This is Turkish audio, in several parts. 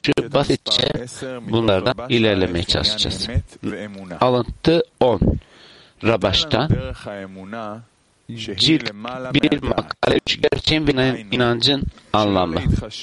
basitçe bunlardan ilerlemeye çalışacağız. Alıntı 10. Rabaş'tan cilt 1 makale 3 gerçeğin ve inancın anlamı.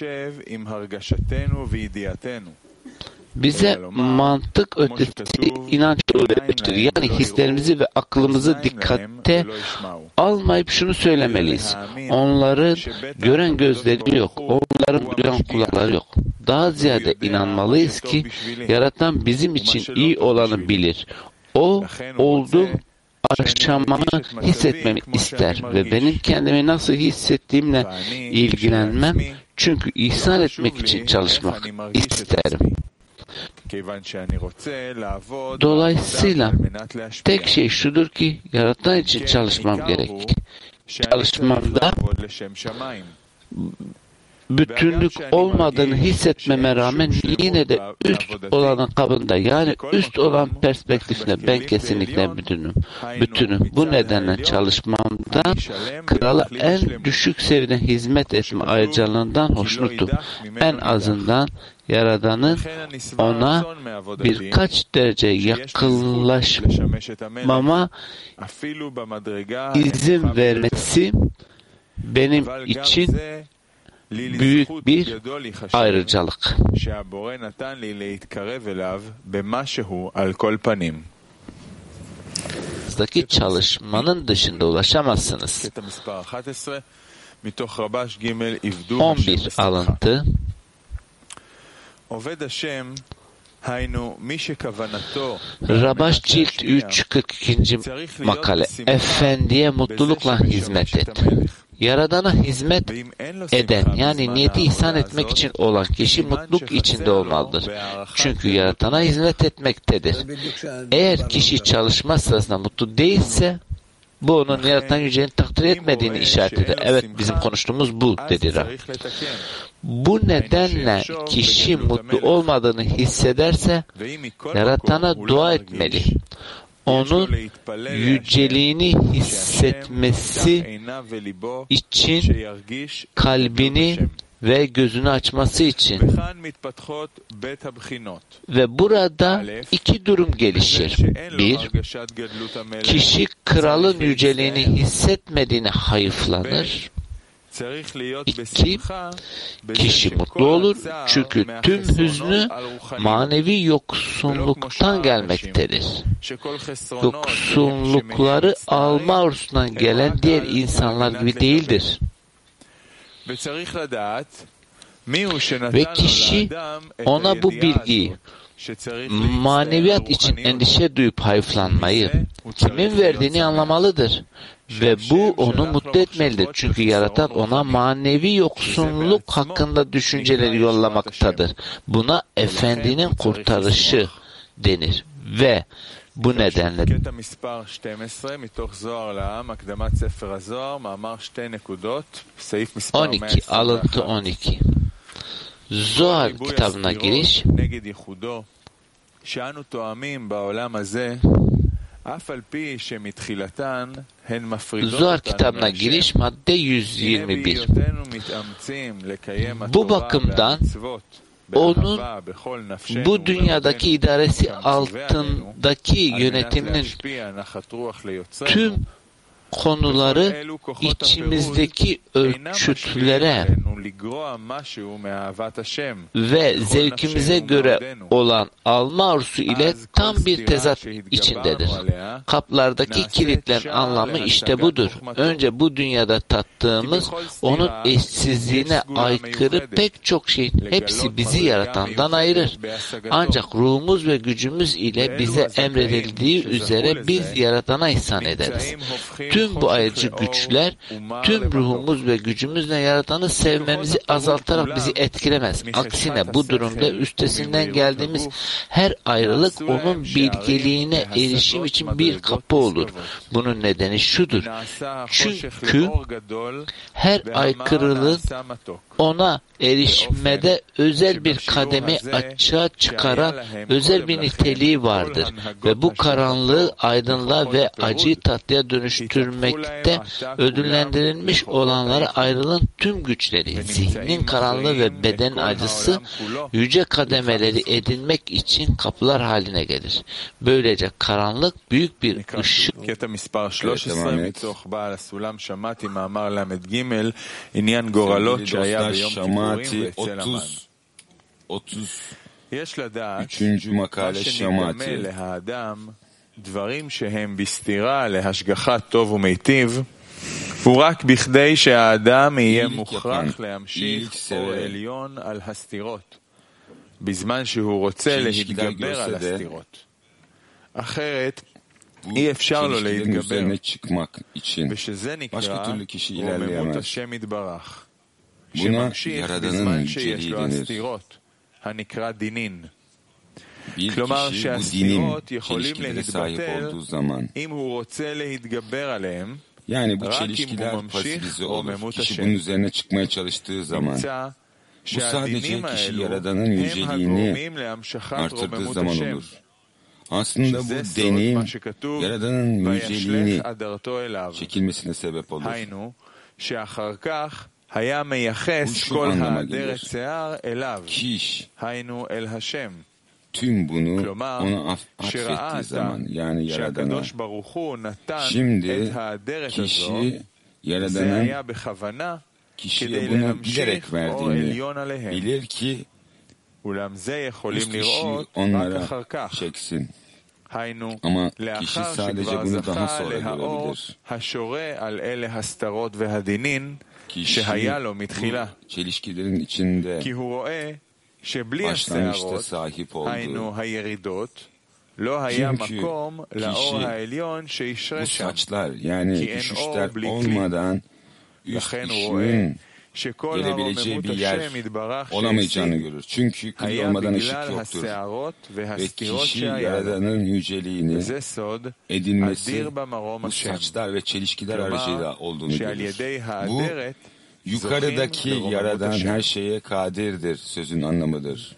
Bize mantık ötesi inanç öğretmiştir. Yani hislerimizi ve aklımızı dikkate almayıp şunu söylemeliyiz. Onların gören gözleri yok. Onların duyan kulakları yok. Daha ziyade inanmalıyız ki Yaratan bizim için iyi olanı bilir. O olduğum aşamamı hissetmemi ister ve benim kendimi nasıl hissettiğimle ilgilenmem, çünkü ihsan etmek için çalışmak isterim. Dolayısıyla tek şey şudur ki Yaratan için çalışmam gerek. Çalışmamda bütünlük olmadığını hissetmeme rağmen yine de üst olanın kabında, yani üst olan perspektifle ben kesinlikle bütünüm. Bu nedenle çalışmamda krala en düşük seviyede hizmet etme ayrıcalığından hoşnutum. En azından Yaradan'ın ona birkaç derece yakınlaşmama izin vermesi benim için büyük bir ayrıcalık. Buradaki çalışmanın dışında ulaşamazsınız. 11 alıntı. Rabaş cilt 3 42. makale. Efendiye mutlulukla hizmet et. Yaradan'a hizmet eden, yani niyeti ihsan etmek için olan kişi mutluluk içinde olmalıdır. Çünkü Yaratan'a hizmet etmektedir. Eğer kişi çalışma sırasında mutlu değilse, bu onun Yaratan yüceğini takdir etmediğini işaret eder. Evet, bizim konuştuğumuz bu, dedi Rab. Bu nedenle kişi mutlu olmadığını hissederse, Yaratan'a dua etmeli. Onun yüceliğini hissetmesi için, kalbini ve gözünü açması için. Ve burada iki durum gelişir. Bir, kişi kralın yüceliğini hissetmediğine hayıflanır. İki, kişi mutlu olur çünkü tüm hüznü manevi yoksunluktan gelmektedir. Yoksunlukları alma arzusundan gelen diğer insanlar gibi değildir. Ve kişi ona bu bilgiyi, maneviyat için endişe duyup hayıflanmayı kimin verdiğini anlamalıdır. Ve bu onu mutlu etmelidir. Çünkü Yaratan ona manevi yoksunluk hakkında düşünceleri yollamaktadır. Buna Efendinin kurtarışı denir. Ve bu nedenle 12 alıntı 12 Zohar kitabına giriş. Zohar kitabına giriş, madde 121. Bu bakımdan onun bu dünyadaki idaresi altındaki yönetiminin tüm konuları içimizdeki ölçütlere ve zevkimize göre olan alma arzusu ile tam bir tezat içindedir. Kaplardaki kilitlerin anlamı işte budur. Önce bu dünyada tattığımız onun eşsizliğine aykırı pek çok şeyin hepsi bizi Yaratan'dan ayırır. Ancak ruhumuz ve gücümüz ile bize emredildiği üzere biz Yaratan'a ihsan ederiz. Tüm bu ayrıcı güçler, tüm ruhumuz ve gücümüzle Yaratan'ı sevmemizi azaltarak bizi etkilemez. Aksine bu durumda üstesinden geldiğimiz her ayrılık onun bilgeliğine erişim için bir kapı olur. Bunun nedeni şudur. Çünkü her aykırılığın ona erişmede özel bir kademe açığa çıkaran özel bir niteliği vardır. Ve bu karanlığı aydınlığa ve acıyı tatlıya dönüştürmek görmekte ödüllendirilmiş olanlara ayrılan tüm güçleri, zihnin karanlığı ve beden acısı yüce kademeleri edinmek için kapılar haline gelir. Böylece karanlık büyük bir ışık. Üçüncü makale Şamati. דברים שהם בסתירה להשגחת טוב ומיטיב הוא רק בכדי שהאדם יהיה מוכרח להמשיך אור עליון על הסתירות בזמן שהוא רוצה להתגבר על הסתירות. אחרת אי אפשר לו להתגבר, ושזה נקרא רוממות השם יתברך, שממשיך בזמן שיש לו הסתירות, הנקרא דינין. כלומר שהסתירות יכולים להתבטל אם הוא רוצה להתגבר עליהם, רק אם הוא ממשיך רוממות השם. נמצא שהדינים האלו הם הגורמים להמשכת רוממות השם, שזה סוד מה שכתוב וישלך אדרתו אליו. היינו שאחר כך היה מייחס כל האדרת שיער אליו, היינו אל השם. Tüm bunu ona atfettiği zaman, yani Yaradan'a. Şimdi kişi Yaradan'ın kişiye bunu bilerek verdiğini bilir ki üst kişi onlara çeksin. Ama kişi sadece bunu daha sonra görebilir. Kişi bu çelişkilerin içinde başlangıçta sahip oldu. Çünkü kişi bu saçlar, yani düşüşler olmadan üst ışığın gelebileceği bir yer olamayacağını görür. Çünkü kıl olmadan ışık yoktur. Ve kişi Yaradan'ın yüceliğini edinmesi bu saçlar ve çelişkiler aracıyla olduğunu görür. Bu yukarıdaki Yaradan her şeye kadirdir sözün anlamıdır.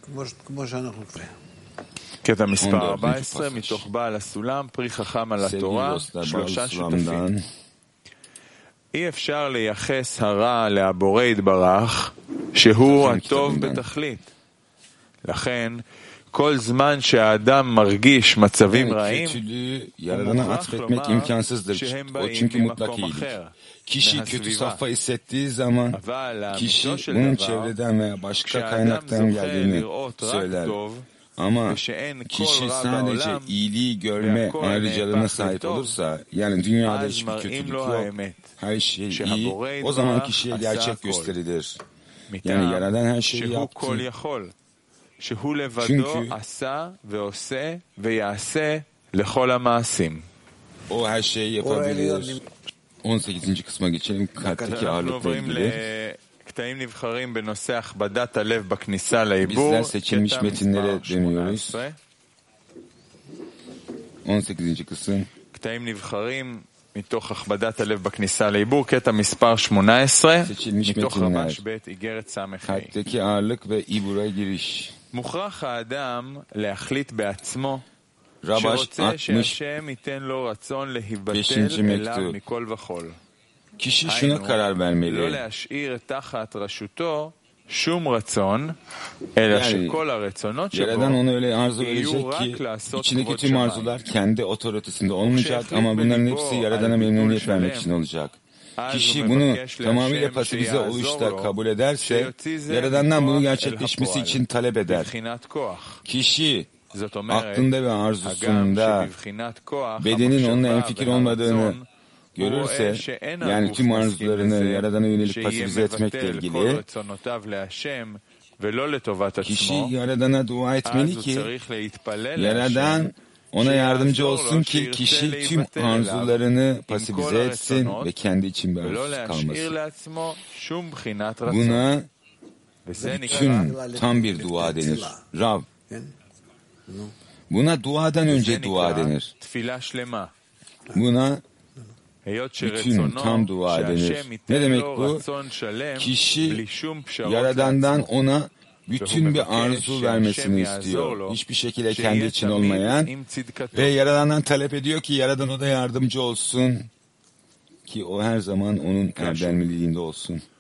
קטע מספר 14 מתוך בעל הסולם, פרי חכם על התורה, שלושה שותפים. אי אפשר לייחס הרע לבורא יתברך שהוא הטוב בתכלית. לכן כל זמן שהאדם מרגיש מצבים רעים, Yaradan'a atfetmek imkansızdır. O çünkü mutlak iyilik. Kişi kötü safha hissettiği zaman kişi bunun çevreden veya başka kaynaktan geldiğini söyler. Ama kişi sadece iyiliği görme ayrıcalığına sahip olursa, yani dünyada hiçbir kötülük yok, her şey iyi, o zaman kişiye gerçek gösterilir. Yani Yaradan her şeyi yaptı. Çünkü o her şeyi yapabilir. 18. kısma geçelim. Kalpteki ağırlıkla ilgili. Bizler seçilmiş metinlere deniyoruz. 18. kısım. מתוך הכבדת הלב בכניסה לעיבור, קטע מספר 18, מתוך רמ"ש ב' איגרת ס"ה. מוכרח האדם להחליט בעצמו שרוצה שהשם ייתן לו רצון להיבטל אליו מכל וכל. היינו, לא להשאיר תחת רשותו şum רצון, אלא שכל הרצונות שבו יהיו רק לעשות כבוד tüm arzular kendi otoritesinde olmayacak ama bunların hepsi Yaradan'a memnuniyet vermek için olacak. Kişi bunu tamamıyla pasifize oluşta kabul ederse, Yaradan'dan bunu gerçekleşmesi için talep eder. Kişi aklında ve arzusunda bedenin onunla enfikir olmadığını görürse, yani tüm arzularını Yaradan'a yönelik pasifize etmekle ilgili, kişi Yaradan'a dua etmeli ki, Yaradan ona yardımcı olsun ki kişi tüm arzularını pasifize etsin ve kendi için bir arzusuz kalmasın. Buna bütün tam bir dua denir. Rav. Buna duadan önce dua denir. Buna bütün tam dua denir. Ne demek bu? Kişi Yaradan'dan ona bütün bir arzu vermesini istiyor. Hiçbir şekilde kendi için olmayan ve Yaradan'dan talep ediyor ki Yaradan ona yardımcı olsun. ki o her zaman onun erdemliliğinde olsun.